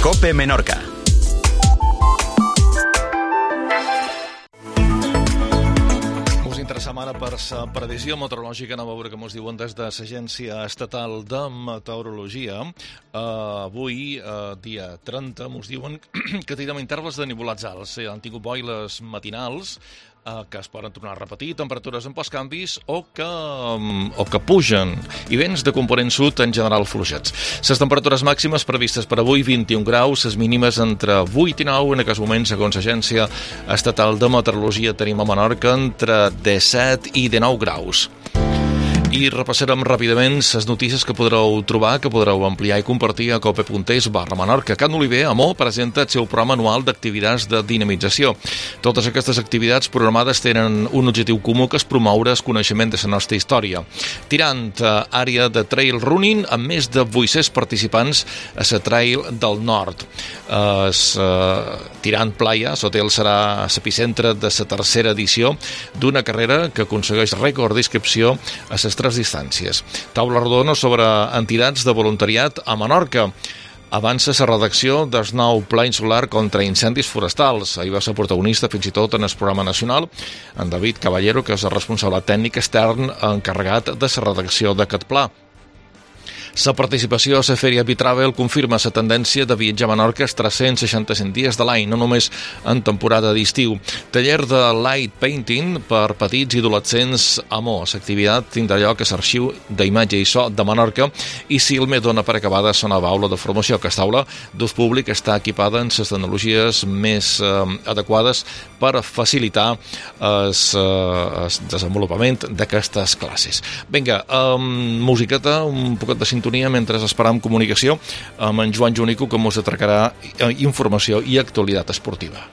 COPE Menorca. Setmana per la previsió meteorològica, anem a veure què ens diuen des de l'Agència Estatal de Meteorologia. Avui, dia 30, ens diuen que tindrem intervals de nuvolats alts. Han tingut boires matinals que es poden tornar a repetir, temperatures en postcanvis o que pugen, i vents de component sud en general fluixets. Les temperatures màximes previstes per avui, 21 graus, les mínimes entre 8 i 9, en aquests moments, segons l'Agència Estatal de Meteorologia, tenim a Menorca entre 17 i 19 graus. I repassarem ràpidament les notícies que podreu trobar, que podreu ampliar i compartir a cope.es/Menorca. Can Oliver, Amó, presenta el seu programa anual d'activitats de dinamització. Totes aquestes activitats programades tenen un objectiu comú, que és promoure el coneixement de la nostra història. Tirant àrea de trail running amb més de 800 participants a la Trail del Nord. Tirant Playa, l'hotel serà l'epicentre de la tercera edició d'una carrera que aconsegueix rècord d'inscripció a les 3 distàncies. Taula rodona sobre entitats de voluntariat a Menorca. Avança la redacció del nou Pla Insular contra incendis forestals. Ahir va ser protagonista fins i tot en el programa nacional en David Caballero, que és el responsable tècnic extern encarregat de la redacció d'aquest pla. La participació a la Fèria Bitravel confirma la tendència de viatjar a Menorca els 365 dies de l'any, no només en temporada d'estiu. Taller de light painting per petits i adolescents Amó. L'activitat tindrà lloc a l'Arxiu d'Imatge i So de Menorca i Silme dona per acabada la nova aula de formació. Aquesta aula d'ús públic està equipada en les tecnologies més adequades per facilitar el desenvolupament d'aquestes classes. Vinga, musiqueta, un poquet de sintonia mentre esperam comunicació amb en Joan Junico, que ens atracarà informació i actualitat esportiva.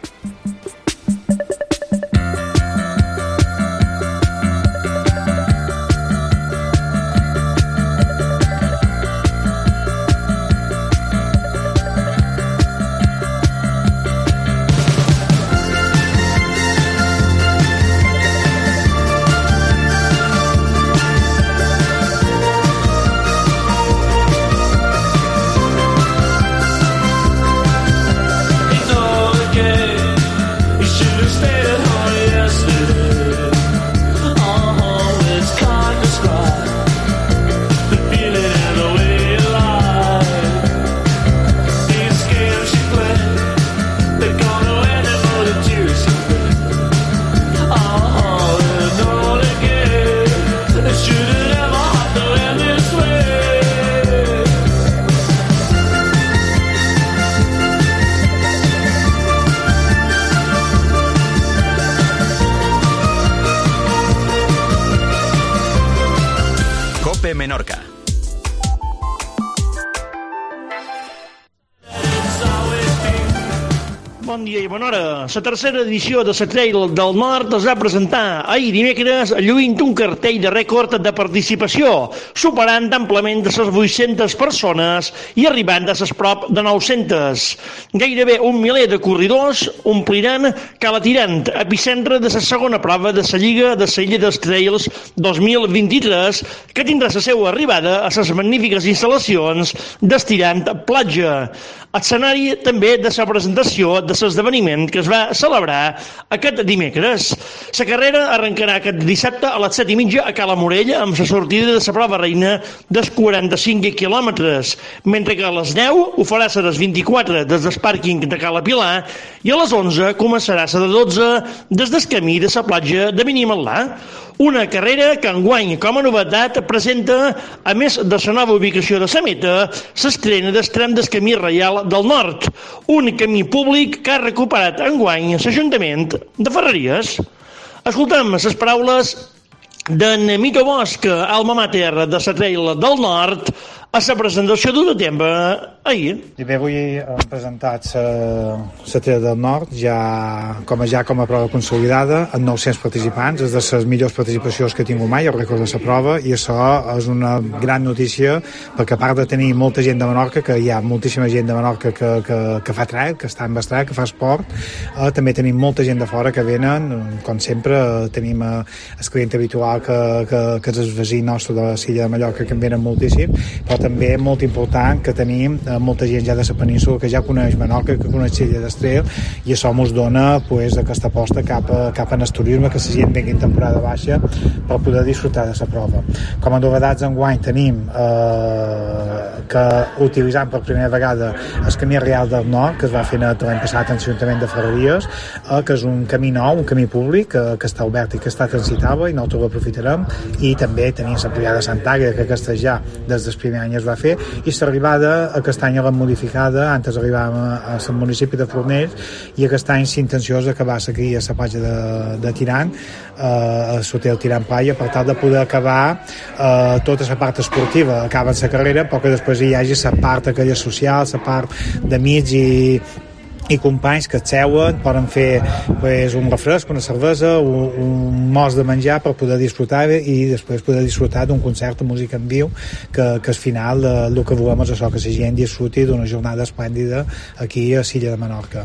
COPE Menorca. Bon dia i bona hora. La tercera edició de la Trail del Nord es va presentar ahir dimecres lluint un cartell de rècord de participació, superant amplament de les 800 persones i arribant a les prop de 900. Gairebé un miler de corridors ompliran Cala Tirant, epicentre de la segona prova de la Lliga de la Illa dels Trails 2023, que tindrà la seva arribada a les magnífiques instal·lacions d'Estirant Platja. Escenari també de la presentació de l'esdeveniment que es va celebrar aquest dimecres. La carrera arrencarà aquest dissabte a les 7:30 a Cala Morella amb la sortida de la prova reina dels 45 quilòmetres, mentre que a les 10 ho farà a les 24 des del pàrquing de Cala Pilar i a les 11 començarà a les 12 des del camí de la platja de Benimalà. Una carrera que enguany, com a novetat, presenta, a més de la nova ubicació de la meta, s'estrena del tram del Camí Reial del Nord, un camí públic que ha recuperat enguany l'Ajuntament de Ferreries. Escoltem les paraules d'en Mito Bosch, alma mater de la Trail del Nord, a la presentació d'un tempo ahir. I bé, avui hem presentat la Trail del Nord ja com a prova consolidada amb 900 participants, és de les millors participacions que he tingut mai, el rècord de la prova, i això és una gran notícia perquè a part de tenir molta gent de Menorca, que hi ha moltíssima gent de Menorca que fa trail, que està en trail, que fa esport, també tenim molta gent de fora que venen, com sempre tenim el client habitual que és el veí nostre de la Silla de Mallorca, que en venen moltíssim, però també molt important que tenim molta gent ja de la península que ja coneix Menorca, que coneix Silla d'Estrell, i això ens dona aquesta aposta cap en el turisme, que la gent vingui en temporada baixa per poder disfrutar de la prova. Com a novetats enguany tenim que utilitzant per primera vegada el Camí Real del Nord, que es va fer l'any passat en l'Ajuntament de Ferreries, que és un camí nou, un camí públic que està obert i que està transitable, i nosaltres l'aprofitarem. I també tenim la Pujada de Sant Àgueda, que aquesta ja des del primer any es va fer, i l'arribada aquest any l'hem modificada. Antes arribàvem al municipi de Fornells, i aquest any l'intenció és acabar aquí a la platja de Tirant, a l'hotel Tirant Playa, per tal de poder acabar tota la part esportiva. Acaben la carrera, però que després hi hagi la part aquella social, la part d'amics i companys que et seuen, poden fer un refresc, una cervesa, un mos de menjar per poder disfrutar, i després poder disfrutar d'un concert de música en viu, que al final el que volem és això, que la gent disfruti d'una jornada esplèndida aquí a Silla de Menorca.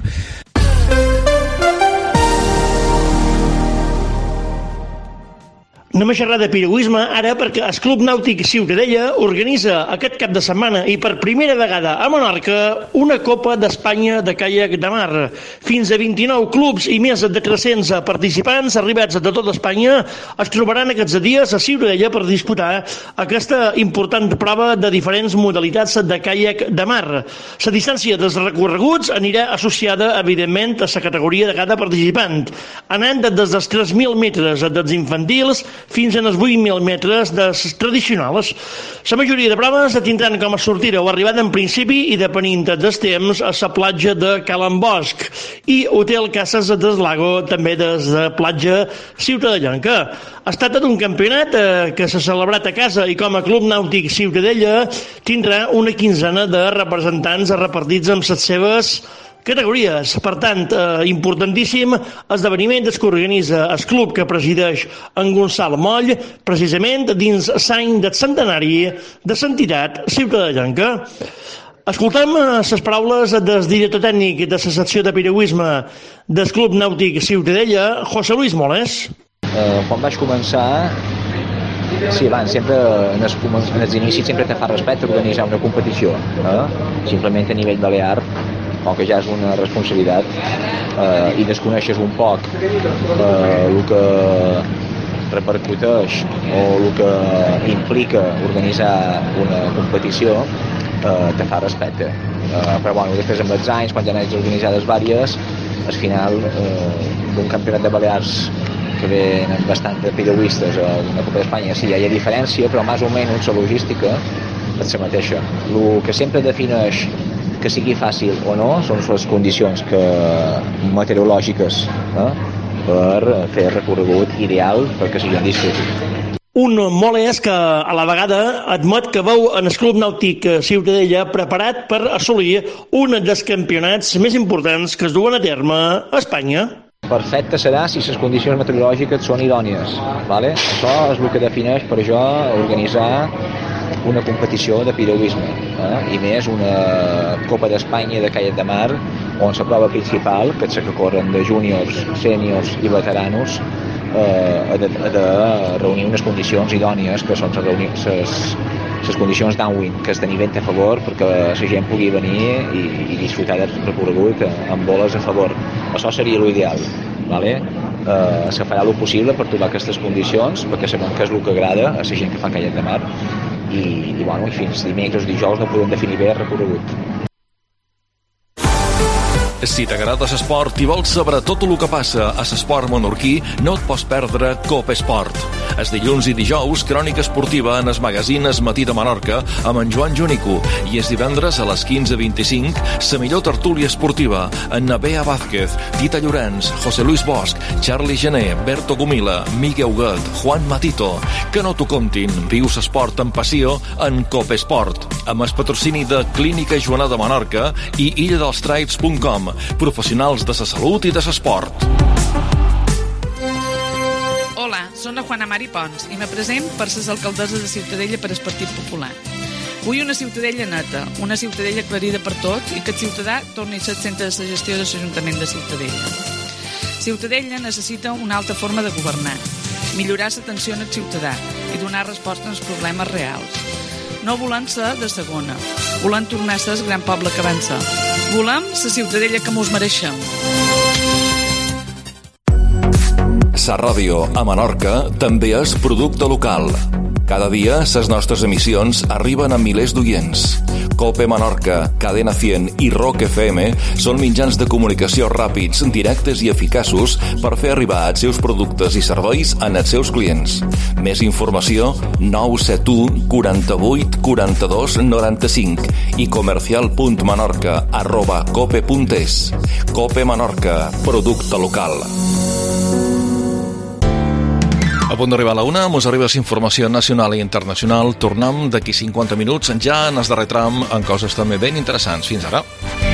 Anem a xerrar de piragüisme ara, perquè el Club Nàutic Ciutadella organitza aquest cap de setmana i per primera vegada a Menorca una Copa d'Espanya de caiac de mar. Fins a 29 clubs i més de 300 participants arribats de tota Espanya es trobaran aquests dies a Ciutadella per disputar aquesta important prova de diferents modalitats de caiac de mar. La distància dels recorreguts anirà associada, evidentment, a la categoria de cada participant, anant des dels 3.000 metres dels infantils fins als 8.000 metres dels tradicionals. La majoria de proves tindran com a sortida o arribada en principi, i depenent dels temps, a la platja de Calambosc i Hotel Casas del Lago, també des de platja ciutadellenca. Es tracta d'un campionat que s'ha celebrat a casa, i com a Club Nàutic Ciutadella tindrà una quinzena de representants repartits amb les seves categories. Per tant, importantíssim esdeveniment que organitza el club que presideix en Gonçal Moll, precisament dins l'any del centenari de l'entitat ciutadellenca. Escoltem les paraules del director tècnic de la secció de piragüisme del Club Nàutic Ciutadella, José Luis Moles. Quan vaig començar, sí, abans, sempre en els inicis sempre te fa respecte organitzar una competició, simplement a nivell balear, que ja és una responsabilitat, i desconeixes un poc el que repercuteix o el que implica organitzar una competició, te fa respecte. Però bueno, després amb els anys, quan ja n'has organitzades vàries, al final d'un campionat de Balears que venen bastant de piragüistes a una Copa d'Espanya, sí, hi ha diferència, però més o menys la logística és la mateixa. El que sempre defineix que sigui fàcil o no són les condicions meteorològiques per fer el recorregut ideal perquè la gent disfruti. Un Moles que a la vegada admet que veu en el Club Nàutic Ciutadella preparat per assolir un dels campionats més importants que es duen a terme a Espanya. Perfecte serà si les condicions meteorològiques són idònies. Això és el que defineix per jo organitzar una competició de piragüisme, i més una Copa d'Espanya de caiac de mar, on la prova principal, que és la que corren de júniors, sèniors i veteranos, ha de reunir unes condicions idònies, que són les condicions downwind, que és tenir vent a favor perquè la gent pugui venir i disfrutar del recorregut amb boles a favor. Això seria l'ideal. Se farà el possible per trobar aquestes condicions, perquè sabem que és el que agrada a la gent que fa caiac de mar, i fins dimecres o dijous no podem definir bé el recorregut. Si t'agrada l'esport i vols saber tot el que passa a l'esport menorquí, no et pots perdre Copesport. Els dilluns i dijous, crònica esportiva en el magazín Es Matí de Menorca amb en Joan Jonico, i els divendres a les 15:25 la millor tertúlia esportiva amb Bea Vázquez, Tita Llorenç, José Luis Bosch, Charlie Gené, Berto Gomila, Miquel Huguet, Juan Matito. Que no t'ho contin, viu l'esport amb passió en Copesport, amb el patrocini de Clínica Joana de Menorca i illadelstripes.com, professionals de la salut i de l'esport. Hola, soc la Juana Mari Pons i me present per ser alcaldessa de Ciutadella per al Partit Popular. Vull una Ciutadella neta, una Ciutadella aclarida per tots i que el ciutadà torni a ser el centre de la gestió de l'Ajuntament de Ciutadella. Ciutadella necessita una altra forma de governar, millorar l'atenció al ciutadà i donar resposta als problemes reals. no volem ser de segona. Volem tornar a ser el gran poble que van ser. Volem la ciutadella que mos mereixem. Sa Ràdio a Menorca també és producte local. Cada dia les nostres emissions arriben a milers d'oients. COPE Menorca, Cadena 100 i ROC FM són mitjans de comunicació ràpids, directes i eficaços per fer arribar els seus productes i serveis als seus clients. Més informació 971 48 42 95 i comercial.menorca@cope.es. COPE Menorca, producte local. A punt d'arribar a la una, mos arriba la informació nacional i internacional. Tornem d'aquí 50 minuts, ja en el darrer tram, en coses també ben interessants. Fins ara.